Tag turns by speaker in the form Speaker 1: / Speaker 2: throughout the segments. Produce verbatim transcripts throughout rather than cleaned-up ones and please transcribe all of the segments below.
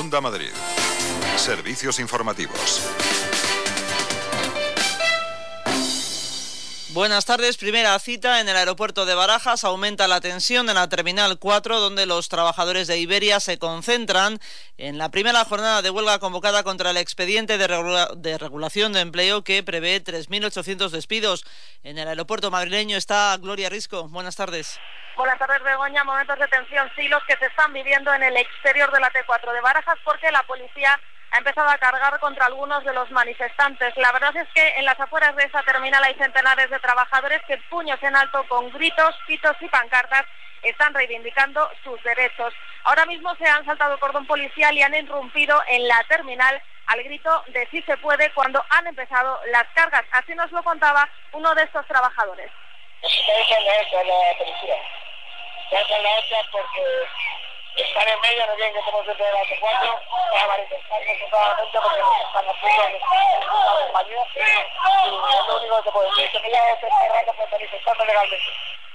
Speaker 1: Onda Madrid. Servicios informativos.
Speaker 2: Buenas tardes. Primera cita en el aeropuerto de Barajas. Aumenta la tensión en la Terminal cuatro, donde los trabajadores de Iberia se concentran en la primera jornada de huelga convocada contra el expediente de, regula- de regulación de empleo que prevé tres mil ochocientos despidos. En el aeropuerto madrileño está Gloria Risco. Buenas tardes.
Speaker 3: Buenas tardes, Begoña. Momentos de tensión, sí, los que se están viviendo en el exterior de la T cuatro de Barajas, porque la policía ha empezado a cargar contra algunos de los manifestantes. La verdad es que en las afueras de esa terminal hay centenares de trabajadores que, puños en alto, con gritos, pitos y pancartas, están reivindicando sus derechos. Ahora mismo se han saltado el cordón policial y han irrumpido en la terminal al grito de sí se puede cuando han empezado las cargas. Así nos lo contaba uno de estos trabajadores.
Speaker 4: Esa es la hecha, la policía. Esa es la hecha porque están en medio, no quieren que estemos dentro de la T cuatro, para manifestarnos totalmente porque nos están haciendo la compañía, y es lo único que se puede decir, que ya se está cerrando por manifestando legalmente.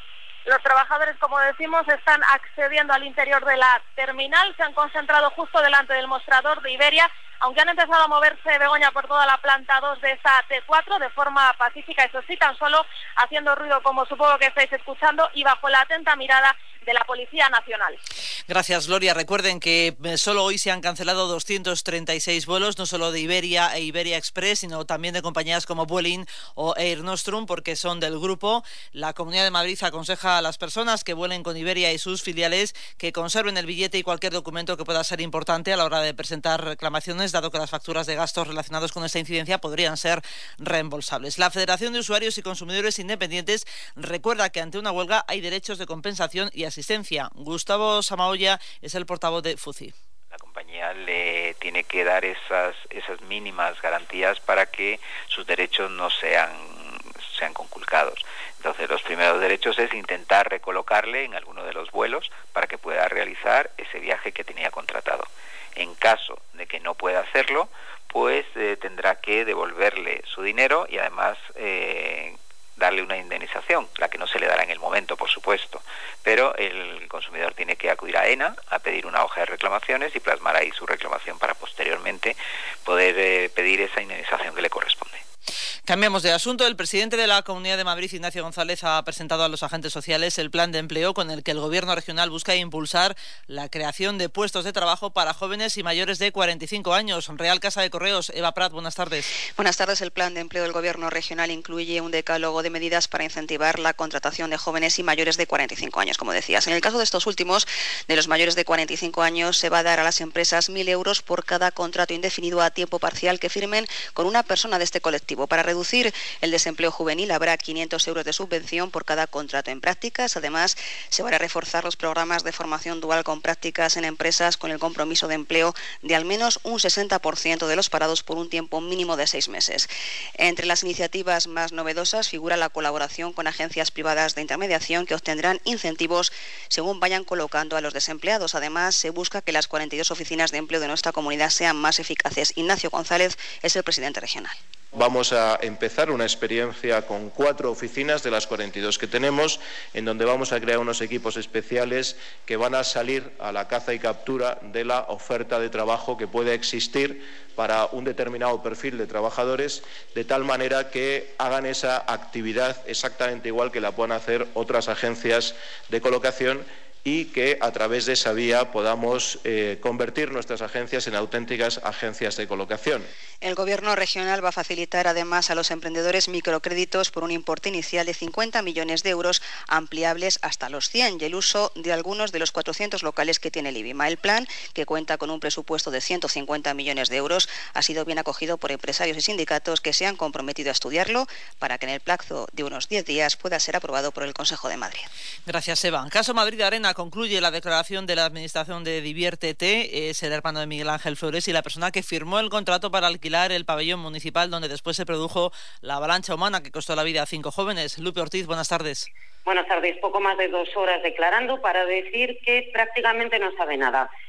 Speaker 3: Los trabajadores, como decimos, están accediendo al interior de la terminal, se han concentrado justo delante del mostrador de Iberia, aunque han empezado a moverse, Begoña, por toda la planta dos de esa T cuatro de forma pacífica, eso sí, tan solo haciendo ruido, como supongo que estáis escuchando, y bajo la atenta mirada de la Policía Nacional.
Speaker 2: Gracias, Gloria. Recuerden que solo hoy se han cancelado doscientos treinta y seis vuelos, no solo de Iberia e Iberia Express, sino también de compañías como Vueling o Air Nostrum, porque son del grupo. La Comunidad de Madrid aconseja a las personas que vuelen con Iberia y sus filiales que conserven el billete y cualquier documento que pueda ser importante a la hora de presentar reclamaciones, dado que las facturas de gastos relacionados con esta incidencia podrían ser reembolsables. La Federación de Usuarios y Consumidores Independientes recuerda que ante una huelga hay derechos de compensación y asistencia. Gustavo Samaoya es el portavoz de F U C I.
Speaker 5: La compañía le tiene que dar esas esas mínimas garantías para que sus derechos no sean sean conculcados. Entonces, los primeros derechos es intentar recolocarle en alguno de los vuelos para que pueda realizar ese viaje que tenía contratado. En caso de que no pueda hacerlo, pues eh, tendrá que devolverle su dinero y además eh, darle una indemnización, la que no se le dará en el momento, por supuesto, pero el consumidor tiene que acudir a ENA a pedir una hoja de reclamaciones y plasmar ahí su reclamación para posteriormente poder eh, pedir esa indemnización que le corresponde.
Speaker 2: Cambiamos de asunto. El presidente de la Comunidad de Madrid, Ignacio González, ha presentado a los agentes sociales el plan de empleo con el que el Gobierno regional busca impulsar la creación de puestos de trabajo para jóvenes y mayores de cuarenta y cinco años. Real Casa de Correos, Eva Prat, buenas tardes.
Speaker 6: Buenas tardes. El plan de empleo del Gobierno regional incluye un decálogo de medidas para incentivar la contratación de jóvenes y mayores de cuarenta y cinco años, como decías. En el caso de estos últimos, de los mayores de cuarenta y cinco años, se va a dar a las empresas mil euros por cada contrato indefinido a tiempo parcial que firmen con una persona de este colectivo. Para reducir el desempleo juvenil habrá quinientos euros de subvención por cada contrato en prácticas. Además, se van a reforzar los programas de formación dual con prácticas en empresas con el compromiso de empleo de al menos un sesenta por ciento de los parados por un tiempo mínimo de seis meses. Entre las iniciativas más novedosas figura la colaboración con agencias privadas de intermediación que obtendrán incentivos según vayan colocando a los desempleados. Además, se busca que las cuarenta y dos oficinas de empleo de nuestra comunidad sean más eficaces. Ignacio González es el presidente regional.
Speaker 7: Vamos a empezar una experiencia con cuatro oficinas de las cuarenta y dos que tenemos, en donde vamos a crear unos equipos especiales que van a salir a la caza y captura de la oferta de trabajo que puede existir para un determinado perfil de trabajadores, de tal manera que hagan esa actividad exactamente igual que la puedan hacer otras agencias de colocación y que a través de esa vía podamos eh, convertir nuestras agencias en auténticas agencias de colocación.
Speaker 6: El Gobierno regional va a facilitar además a los emprendedores microcréditos por un importe inicial de cincuenta millones de euros ampliables hasta los cien y el uso de algunos de los cuatrocientos locales que tiene el IBIMA. El plan, que cuenta con un presupuesto de ciento cincuenta millones de euros, ha sido bien acogido por empresarios y sindicatos que se han comprometido a estudiarlo para que en el plazo de unos diez días pueda ser aprobado por el Consejo de Madrid.
Speaker 2: Gracias, Eva. Caso Madrid Arena concluye la declaración de la Administración de Diviértete. Es el hermano de Miguel Ángel Flores y la persona que firmó el contrato para alquilar el pabellón municipal donde después se produjo la avalancha humana que costó la vida a cinco jóvenes. Lupe Ortiz, buenas tardes.
Speaker 8: Buenas tardes. Poco más de dos horas declarando para decir que prácticamente no sabe nada.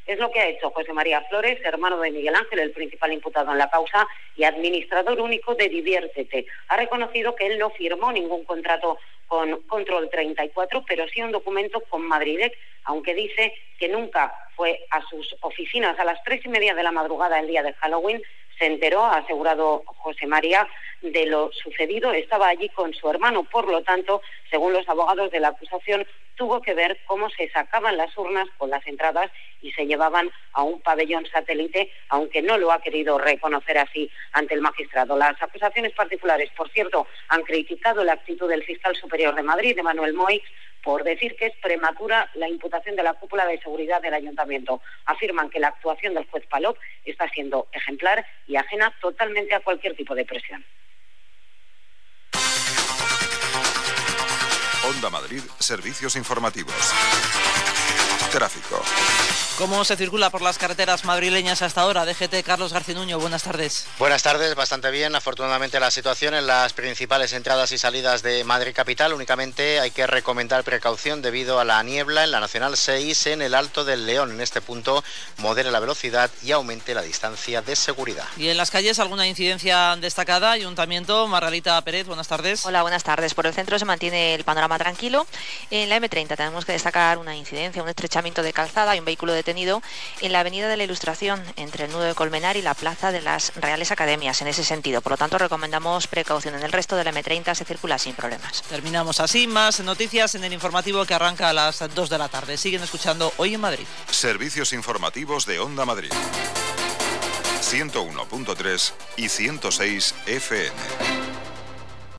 Speaker 8: Es lo que ha hecho José María Flores, hermano de Miguel Ángel, el principal imputado en la causa y administrador único de Diviértete. Ha reconocido que él no firmó ningún contrato con Control treinta y cuatro, pero sí un documento con Madridec, aunque dice que nunca fue a sus oficinas. A las tres y media de la madrugada el día de Halloween se enteró, ha asegurado José María, de lo sucedido. Estaba allí con su hermano, por lo tanto, según los abogados de la acusación, tuvo que ver cómo se sacaban las urnas con las entradas y se llevaban a un pabellón satélite, aunque no lo ha querido reconocer así ante el magistrado. Las acusaciones particulares, por cierto, han criticado la actitud del fiscal superior de Madrid, Emmanuel Moix, por decir que es prematura la imputación de la cúpula de seguridad del ayuntamiento. Afirman que la actuación del juez Palop está siendo ejemplar y ajena totalmente a cualquier tipo de presión.
Speaker 1: Onda Madrid, servicios informativos. Tráfico.
Speaker 2: ¿Cómo se circula por las carreteras madrileñas hasta ahora? D G T, Carlos Garcinuño, buenas tardes.
Speaker 9: Buenas tardes, bastante bien. Afortunadamente la situación en las principales entradas y salidas de Madrid capital. Únicamente hay que recomendar precaución debido a la niebla en la Nacional seis en el Alto del León. En este punto modere la velocidad y aumente la distancia de seguridad.
Speaker 2: ¿Y en las calles alguna incidencia destacada? Ayuntamiento, Margarita Pérez, buenas tardes.
Speaker 10: Hola, buenas tardes. Por el centro se mantiene el panorama tranquilo. En la eme treinta tenemos que destacar una incidencia, un estrechamiento de calzada y un vehículo detenido en la Avenida de la Ilustración, entre el nudo de Colmenar y la Plaza de las Reales Academias, en ese sentido. Por lo tanto, recomendamos precaución. En el resto de la eme treinta se circula sin problemas.
Speaker 2: Terminamos así. Más noticias en el informativo que arranca a las dos de la tarde. Siguen escuchando Hoy en Madrid.
Speaker 1: Servicios informativos de Onda Madrid. ciento uno punto tres y ciento seis efe eme.